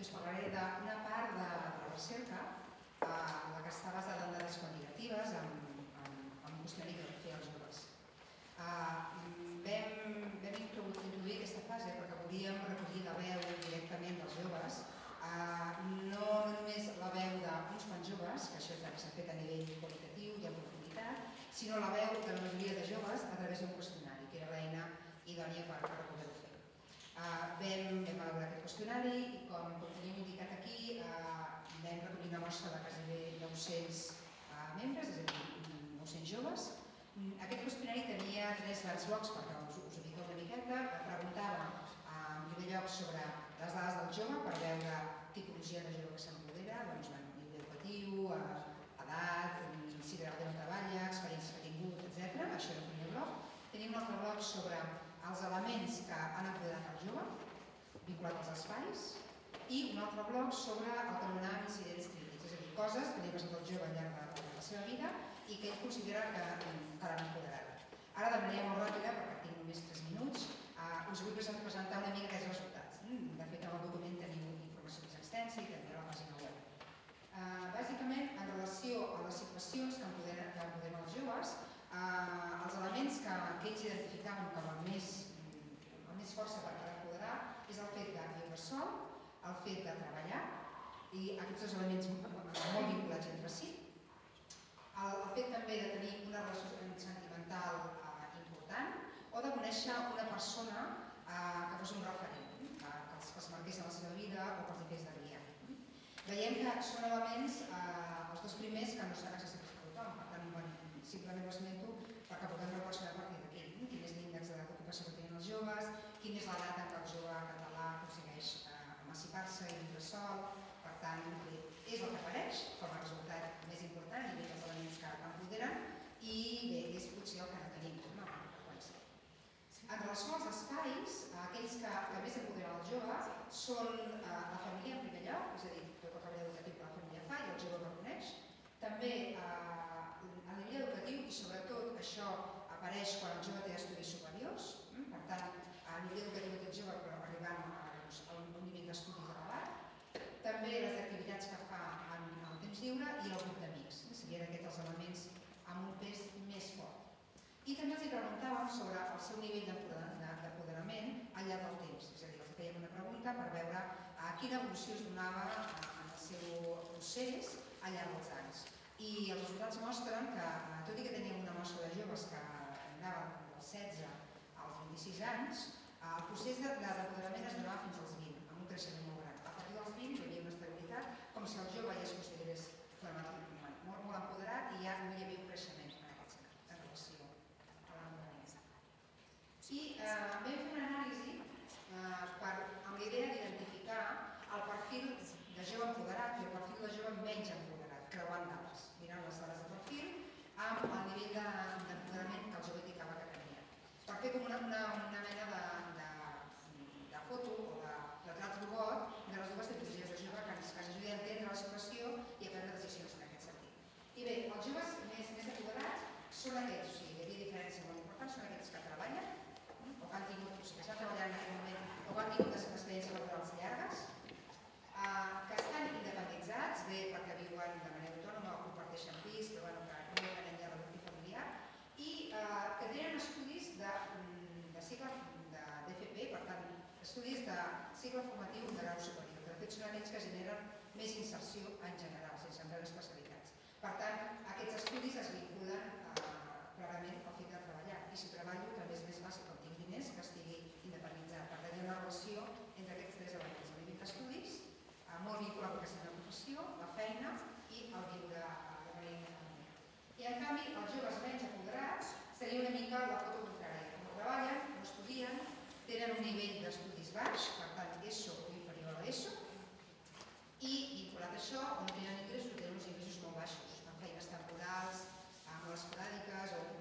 i us parlaré d'una part de la recerca, la que està basada en dades quantitatives, en un qüestionari que vam fer als joves. Vam introduir aquesta fase perquè volíem recollir la veu directament dels joves, no només la veu d'uns quants joves, que això s'ha fet a nivell qualitatiu i en profunditat, sinó la veu de la majoria de joves a través d'un qüestionari, que era l'eina idònia per poder-ho fer. Vam elaborar aquest qüestionari i, com tenim indicat aquí, vam recollir una mostra de gairebé 900 membres, és a dir, 900 joves. Aquest qüestionari tenia 3 grans blocs, perquè us ubiqueu una miqueta. Preguntava, en primer lloc, sobre les dades del jove, per veure tipologia de jove que s'empodera, nivell educatiu, edat, si treballa o no treballa, experiència que ha tingut, etc. Això era el primer bloc. Tenim un altre bloc sobre els elements que han empoderat el jove, vinculat als espais, i un altre bloc sobre el que anomenàvem incidents crítics, és a dir, coses que li ha passat al jove al llarg de la seva vida i que ell considera que l'han empoderat. Ara, de manera molt ràpida, perquè tinc només 3 minuts, us vull presentar una mica aquests resultats. De fet, en el document teniu informació més extensa i també a la pàgina web. Bàsicament, en relació a les situacions que empoderen els joves, els elements que ells identificaven com el més força per empoderar és el fet de viure sol, el fet de treballar, i aquests dos elements molt vinculats entre si, el fet també de tenir una relació sentimental important o de conèixer una persona que fos un referent, que els marqués en la seva vida o que els fes de guia. Veiem que són elements, els dos primers, que no seran accessibles per tothom, per tant, simplement ho esmento perquè podem reflexionar a partir d'aquí. Quin és l'índex d'ocupació que tenen els joves, quina és l'edat en què el jove català aconsegueix emancipar-se i viure sol. Per tant, és el que apareix com a resultat més important i els elements que empoderen, i bé, és potser el que no tenim com a freqüència. En relació als espais, aquells que més empoderen el jove són la família en primer lloc, és a dir, tot el treball educatiu que la família fa i el jove el coneix. També a nivell educatiu, i sobretot això apareix quan el jove té estudis superiors, per tant, a nivell educatiu aquest jove arribant a un nivell d'estudis elevat. També les activitats que fa en el temps lliure i el grup d'amics. Serien aquests els elements amb un pes més fort. I també els preguntàvem sobre el seu nivell d'apoderament al llarg del temps. És a dir, els fèiem una pregunta per veure quina evolució es donava en el seu procés al llarg dels anys. I els resultats mostren que, tot i que teníem una mostra de joves que anaven dels 16 als 26 anys, el procés d'apoderament es donava fins als 20, amb un creixement molt gran. A partir dels 20 hi havia una estabilitat, com si el jove ja es considerés molt empoderat i ja no hi havia un creixement en aquest sentit, en relació a l'empoderament. I vam fer una anàlisi amb la idea d'identificar el perfil de jove empoderat i el perfil de jove menys empoderat, creuant dades, mirant les dades de perfil amb el nivell d'empoderament que el jove indicava que tenia. Per fer com una mena de foto o de retrat robot de les dues tipologies de jove que ens ajudi a entendre la situació i a prendre decisions en aquest sentit. I bé, els joves més apoderats són aquells, o sigui, hi havia diferència molt important, són aquells que treballen o que han tingut, o sigui, que estan treballant en aquest moment o que han tingut experiències laborals llargues, que estan independitzats, bé perquè viuen de manera autònoma o comparteixen pis, però que no depenen ja de l'útil familiar, i que tenen estudis de cicle d'FP, per tant, estudis de cicle formatiu de grau superior, que de fet són aquells que generen més inserció en general, sense entrar en especialitats. Per tant, aquests estudis es vinculen clarament al fet de treballar, i si treballo també és més fàcil, com tinc diners, que estigui independitzat. Per tant, hi ha una relació entre aquests tres elements, el nivell d'estudis, molt vinculat a aquesta professió, la feina i el viure de manera independent. I en canvi, els joves menys apoderats seria una mica la foto contrària. No treballen, no estudien, tenen un nivell d'estudis baix, per tant, ESO o inferior a l'ESO, i vinculat a això, on tenen ingressos, tenen uns ingressos molt baixos, amb feines temporals, molt esporàdiques o